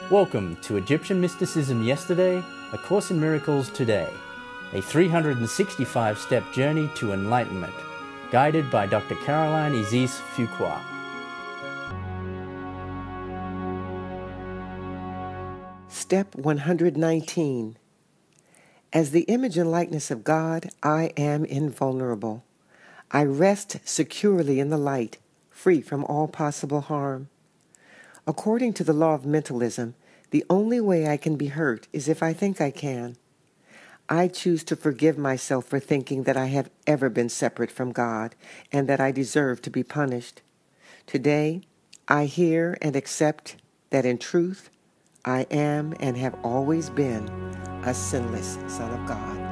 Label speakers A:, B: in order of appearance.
A: Welcome to Egyptian Mysticism Yesterday, A Course in Miracles Today, a 365-step journey to enlightenment, guided by Dr. Caroline Isis Fuqua.
B: Step 119. As the image and likeness of God, I am invulnerable. I rest securely in the light, free from all possible harm. According to the law of mentalism, the only way I can be hurt is if I think I can. I choose to forgive myself for thinking that I have ever been separate from God and that I deserve to be punished. Today, I hear and accept that in truth, I am and have always been a sinless Son of God.